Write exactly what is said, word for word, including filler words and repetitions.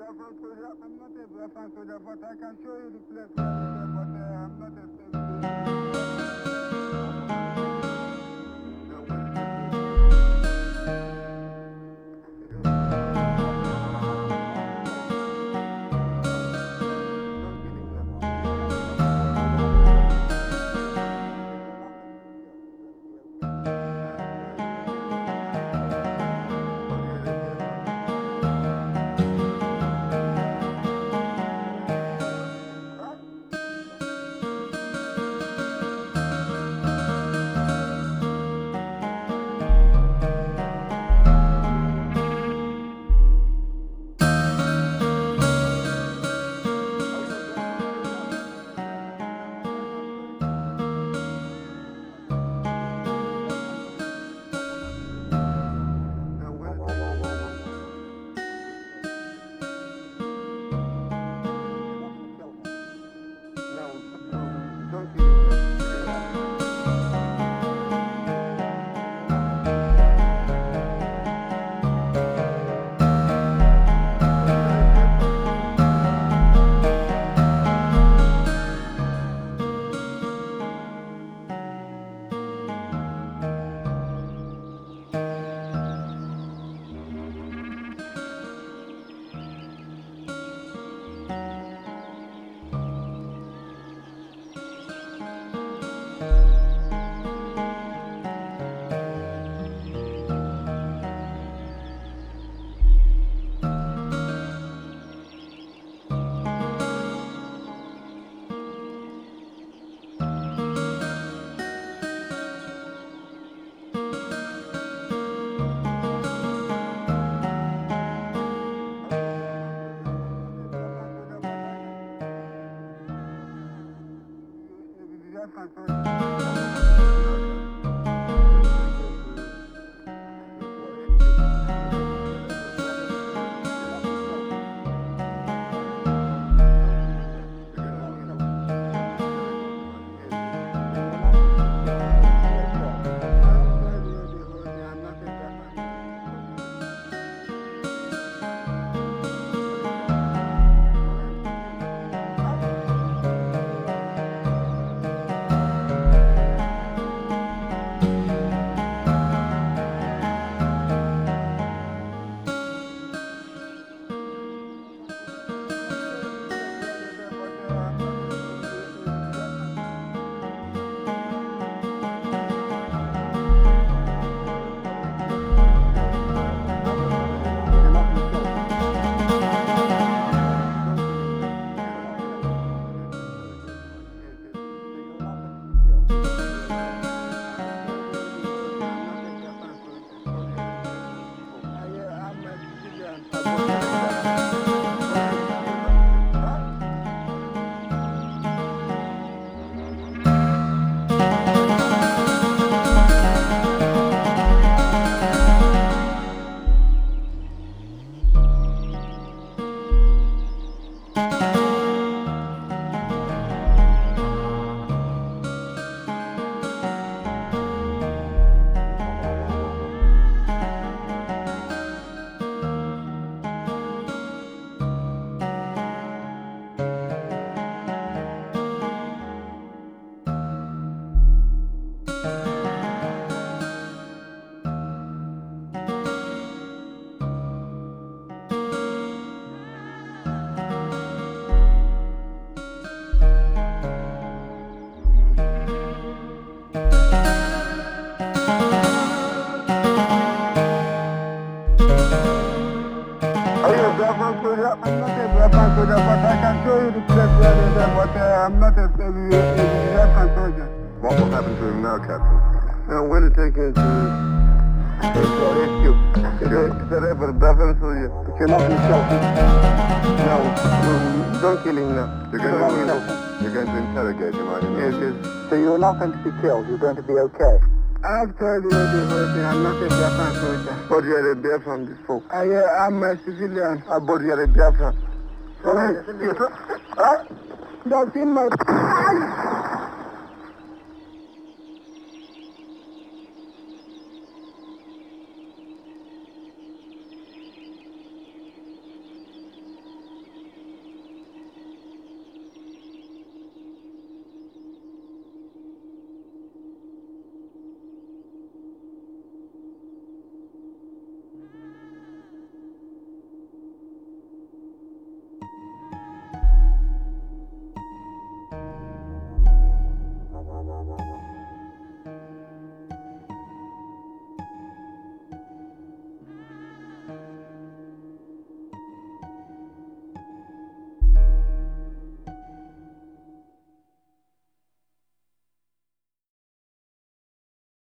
Biafran soldier. I'm not a Biafran soldier, but I can show you the place where it is, but uh, I'm not a soldier, but I can show you the place where it is, but uh, I'm not a Biafran soldier. What will happen to him now, Captain? I'm going to take him to rescue. It's a rebel, Biafran soldier. You cannot be shot. No, don't kill him now. You're going, to, you're going to interrogate him, are you? Yes, yes. So you're not going to be killed, you're going to be okay? I've told you the I'm not a Biafran soldier. But you're a Biafran before. I, uh, I'm a civilian. Uh, but you're a Biafran. Sorry. Huh? That's in my...